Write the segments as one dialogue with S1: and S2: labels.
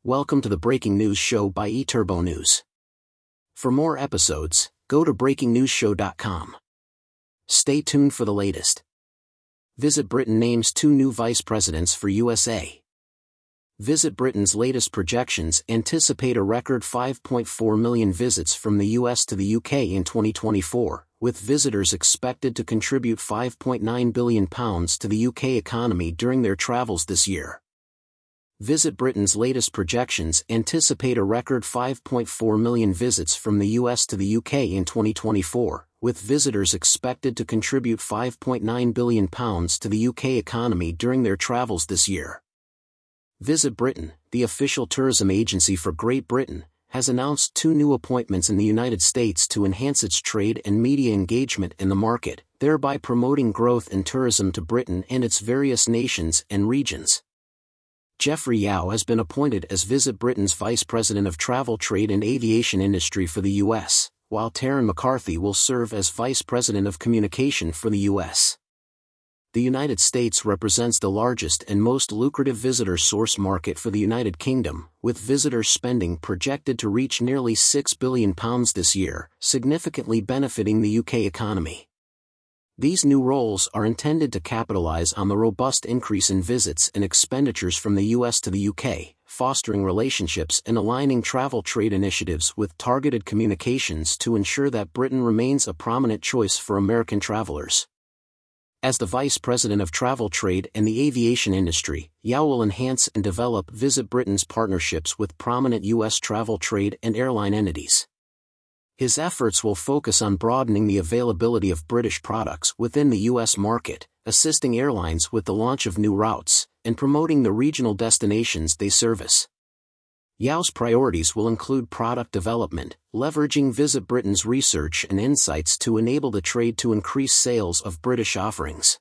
S1: Welcome to the Breaking News Show by eTurbo News. For more episodes, go to breakingnewsshow.com. Stay tuned for the latest. Visit Britain names 2 new vice presidents for USA. Visit Britain's latest projections anticipate a record 5.4 million visits from the US to the UK in 2024, with visitors expected to contribute £5.9 billion to the UK economy during their travels this year. Visit Britain's latest projections anticipate a record 5.4 million visits from the US to the UK in 2024, with visitors expected to contribute £5.9 billion to the UK economy during their travels this year. Visit Britain, the official tourism agency for Great Britain, has announced 2 new appointments in the United States to enhance its trade and media engagement in the market, thereby promoting growth in tourism to Britain and its various nations and regions. Geoffrey Yao has been appointed as Visit Britain's Vice President of Travel, Trade and Aviation Industry for the U.S., while Taryn McCarthy will serve as Vice President of Communication for the U.S. The United States represents the largest and most lucrative visitor source market for the United Kingdom, with visitor spending projected to reach nearly £6 billion this year, significantly benefiting the UK economy. These new roles are intended to capitalize on the robust increase in visits and expenditures from the US to the UK, fostering relationships and aligning travel trade initiatives with targeted communications to ensure that Britain remains a prominent choice for American travelers. As the Vice President of Travel, Trade and the Aviation Industry, Yao will enhance and develop Visit Britain's partnerships with prominent US travel, trade and airline entities. His efforts will focus on broadening the availability of British products within the U.S. market, assisting airlines with the launch of new routes, and promoting the regional destinations they service. Yao's priorities will include product development, leveraging Visit Britain's research and insights to enable the trade to increase sales of British offerings.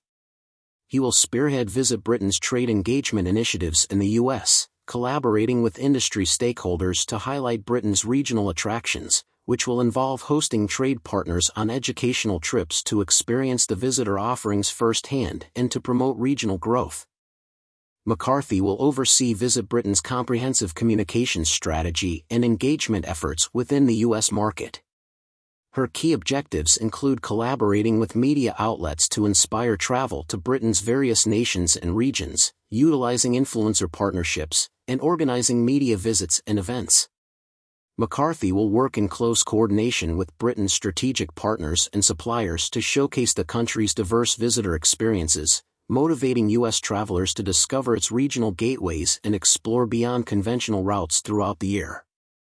S1: He will spearhead Visit Britain's trade engagement initiatives in the U.S., collaborating with industry stakeholders to highlight Britain's regional attractions, which will involve hosting trade partners on educational trips to experience the visitor offerings firsthand and to promote regional growth. McCarthy will oversee Visit Britain's comprehensive communications strategy and engagement efforts within the U.S. market. Her key objectives include collaborating with media outlets to inspire travel to Britain's various nations and regions, utilizing influencer partnerships, and organizing media visits and events. McCarthy will work in close coordination with Britain's strategic partners and suppliers to showcase the country's diverse visitor experiences, motivating U.S. travelers to discover its regional gateways and explore beyond conventional routes throughout the year.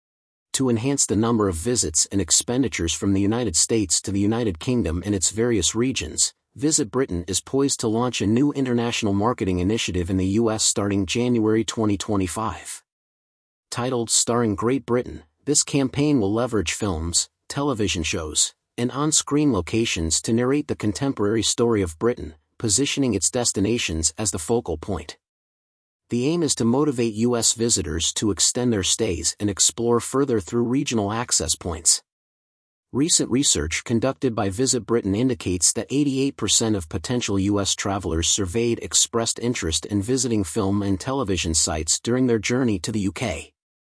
S1: To enhance the number of visits and expenditures from the United States to the United Kingdom and its various regions, Visit Britain is poised to launch a new international marketing initiative in the U.S. starting January 2025. Titled Starring Great Britain, this campaign will leverage films, television shows, and on-screen locations to narrate the contemporary story of Britain, positioning its destinations as the focal point. The aim is to motivate U.S. visitors to extend their stays and explore further through regional access points. Recent research conducted by Visit Britain indicates that 88% of potential U.S. travelers surveyed expressed interest in visiting film and television sites during their journey to the UK.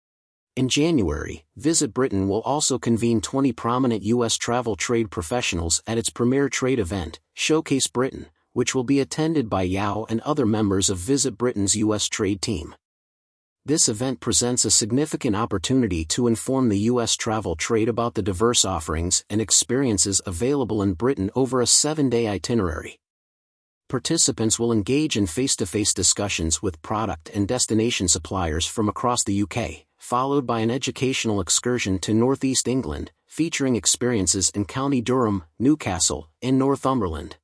S1: In January, Visit Britain will also convene 20 prominent U.S. travel trade professionals at its premier trade event, Showcase Britain, which will be attended by Yao and other members of Visit Britain's U.S. trade team. This event presents a significant opportunity to inform the U.S. travel trade about the diverse offerings and experiences available in Britain over a 7-day itinerary. Participants will engage in face-to-face discussions with product and destination suppliers from across the UK, followed by an educational excursion to North East England, featuring experiences in County Durham, Newcastle, and Northumberland.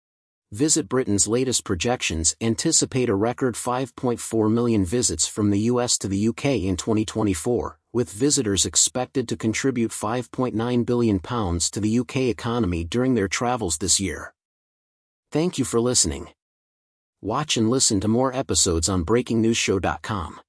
S1: Visit Britain's latest projections anticipate a record 5.4 million visits from the US to the UK in 2024, with visitors expected to contribute £5.9 billion to the UK economy during their travels this year. Thank you for listening. Watch and listen to more episodes on breakingnewsshow.com.